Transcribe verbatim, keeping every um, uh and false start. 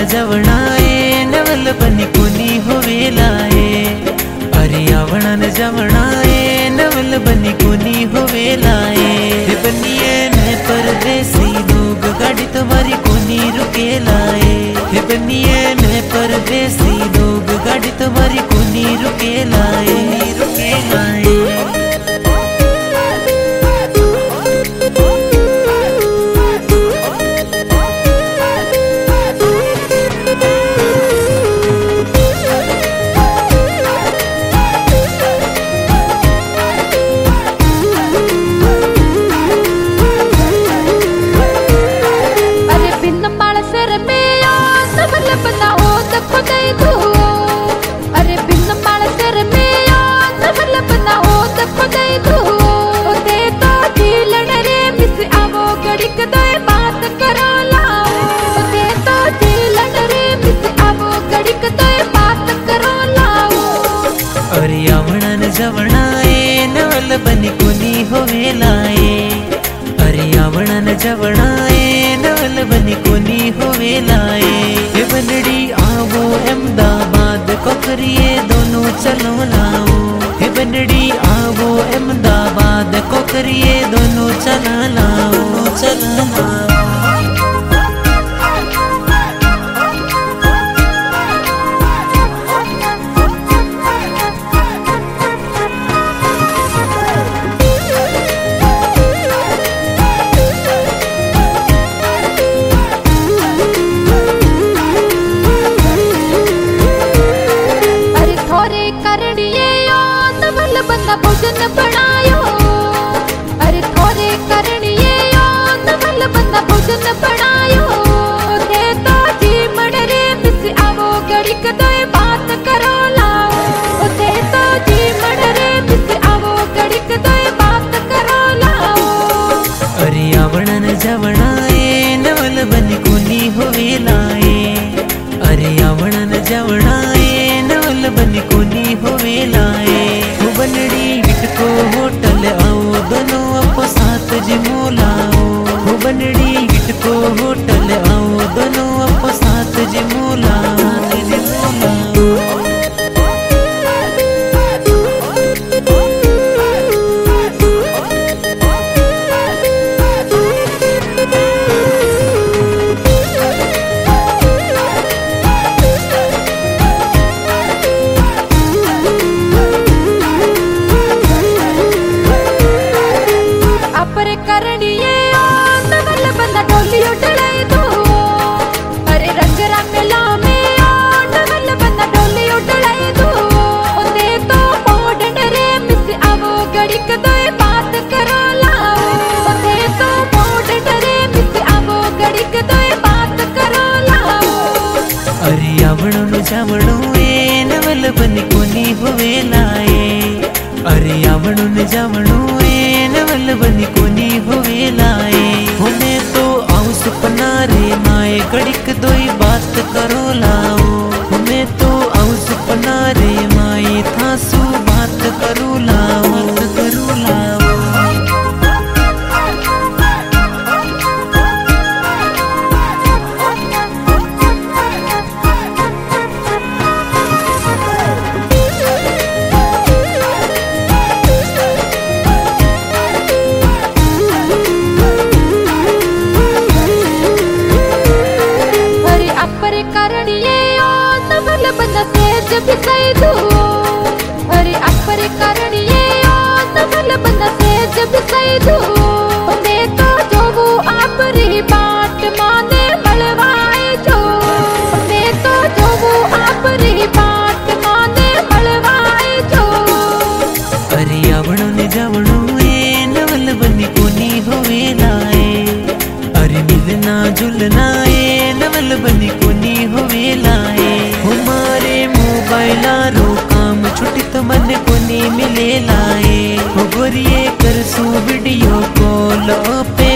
जवणाए नवल बनी कोनी होवेलाए। अरे आवणन जवणाए नवल बनी कोनी होवेलाए। हे बनिए मैं परदेसी लोग गाड़ी तुम्हारी कोनी रुकेलाए। हे बनिए मैं परदेसी लोग गाड़ी तुम्हारी कोनी रुकेलाए रुकेलाए। जवणाए नवल बनी कोनी होवेलाए। अरे आवणन जवणाए नवल बनी कोनी होवेलाए। हे बनड़ी आवो अहमदाबाद को करिए दोनों चलो लाओ। हे बनड़ी आवो अहमदाबाद को करिए दोनों चला लाओ चला लाओ। भोजन बनायो। अरे थोरे करनिए यो नवल बंदा भोजन बनायो। दे तो जी मडरे मिस आवो गड़ी कदोए बात करो लाओ। दे तो जी मडरे मिस आवो गड़ी कदोए बात करो लाओ। अरे आवणन जवणाए नवल बनी कोनी होवेलाए। अरे आवणन जवणाए नवल बनी कोनी होवेलाए। बनड़ी को होटल आओ दोनों अपो साथ जिमो लाओ। हो बनड़ी को होटल आओ दोनों अपो साथ जिमो लाओ जिमो लाओ। आवणन जवणोए नवल बनी कोनी होवेलाए। अरे आवणन जवणोए नवल बनी कोनी होवेलाए। होने तो आऊं सपना रे माए घड़ीक दोई बात करो लाओ। होने तो आऊं सपना रे माए थासु बात करो लाओ बात करो लाओ। अरे अपर करनिए यो नवल बंदा सेज बिसाई दो। दे तो जो वो आपरी बाट माने बलवाए जो। दे तो जो वो आपरी बाट माने बलवाए जो। अरे आवणन जवणोए नवल बनी कोनी होवेलाए। अरे मिलना जुलनाए नवल बनी कोनी होवेलाए। हमारे मोबाइलारो काम छुट्टी तो मन कोनी मिले लाए। हो गोरिये कर सू वीडियो कॉल पे